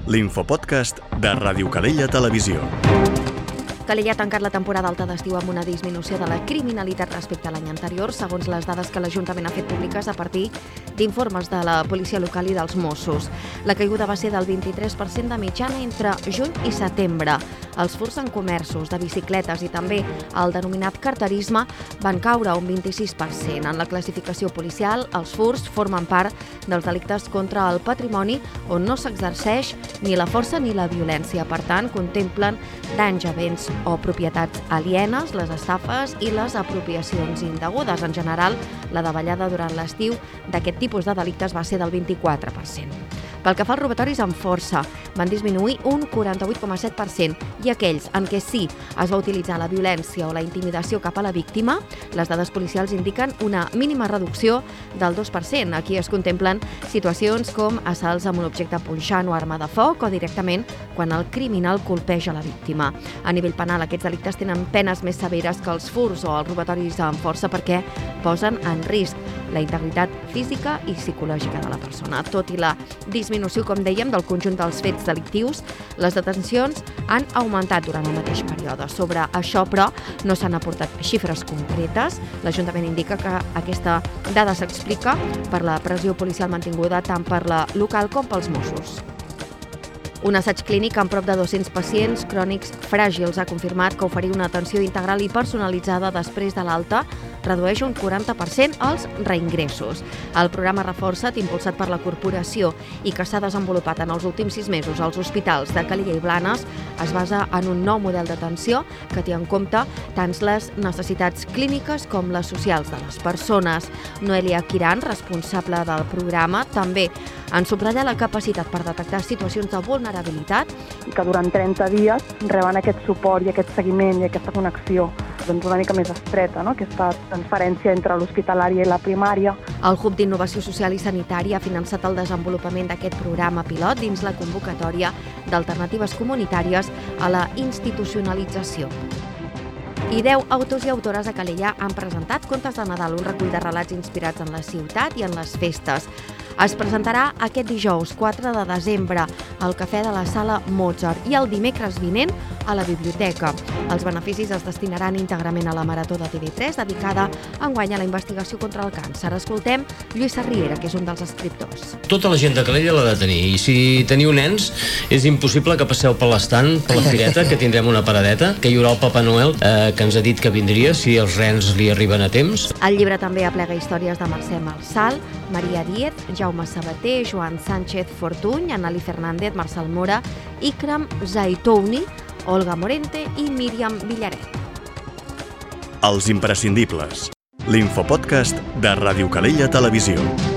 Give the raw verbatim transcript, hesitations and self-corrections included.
l'infopodcast de Ràdio Calella Televisió. Calella ha tancat la temporada alta d'estiu amb una disminució de la criminalitat respecte a l'any anterior, segons les dades que l'Ajuntament ha fet públiques a partir d'informes de la policia local i dels Mossos. La caiguda va ser del vint-i-tres per cent de mitjana entre juny i setembre. Els furts en comerços de bicicletes i també el denominat carterisme van caure un vint-i-sis per cent. En la classificació policial, els furts formen part dels delictes contra el patrimoni on no s'exerceix ni la força ni la violència. Per tant, contemplen danys a béns o propietats alienes, les estafes i les apropiacions indegudes. En general, la davallada durant l'estiu d'aquest tipus de delictes va ser del vint-i-quatre per cent. Pel que fa als robatoris amb força, van disminuir un quaranta-vuit coma set per cent i aquells en què sí es va utilitzar la violència o la intimidació cap a la víctima, les dades policials indiquen una mínima reducció del dos per cent. Aquí es contemplen situacions com assalts amb un objecte punxant o arma de foc o directament quan el criminal colpeja la víctima. A nivell penal, aquests delictes tenen penes més severes que els furts o els robatoris amb força perquè posen en risc la integritat física i psicològica de la persona. Tot i la disminució, com dèiem, del conjunt dels fets delictius, les detencions han augmentat durant el mateix període. Sobre això, però, no s'han aportat xifres concretes. L'Ajuntament indica que aquesta dada s'explica per la pressió policial mantinguda tant per la local com pels Mossos. Un assaig clínic amb prop de dos-cents pacients crònics fràgils ha confirmat que oferir una atenció integral i personalitzada després de l'alta redueix un quaranta per cent els reingressos. El programa Reforça't, impulsat per la corporació i que s'ha desenvolupat en els últims sis mesos als hospitals de Calella i Blanes, es basa en un nou model d'atenció que té en compte tant les necessitats clíniques com les socials de les persones. Noelia Quiran, responsable del programa, també en subratlla la capacitat per detectar situacions de vulnerabilitat i que durant trenta dies reben aquest suport i aquest seguiment i aquesta connexió doncs una mica més estreta, no? Aquesta transferència entre l'hospitalària i la primària. El Hub d'Innovació Social i Sanitària ha finançat el desenvolupament d'aquest programa pilot dins la convocatòria d'alternatives comunitàries a la institucionalització. I deu autors i autores a Calella han presentat Contes de Nadal, un recull de relats inspirats en la ciutat i en les festes. Es presentarà aquest dijous, quatre de desembre, al Cafè de la Sala Mozart i el dimecres vinent a la biblioteca. Els beneficis es destinaran íntegrament a la Marató de T V tres, dedicada enguany a la investigació contra el càncer. Escoltem Lluïsa Riera, que és un dels escriptors. Tota la gent de Calella l'ha de tenir, i si teniu nens, és impossible que passeu per l'estant, per la fireta, que tindrem una paradeta, que hi haurà el Papa Noel, eh, que ens ha dit que vindria si els rens li arriben a temps. El llibre també aplega històries de Mercè Marçal, Maria Díez, Jaume Sabater, Joan Sánchez Fortuny, Anali Fernández, Marçal Mora, Ikram Zaitouni, Olga Morente i Míriam Villaret. Els imprescindibles. L'infopodcast de Ràdio Calella Televisió.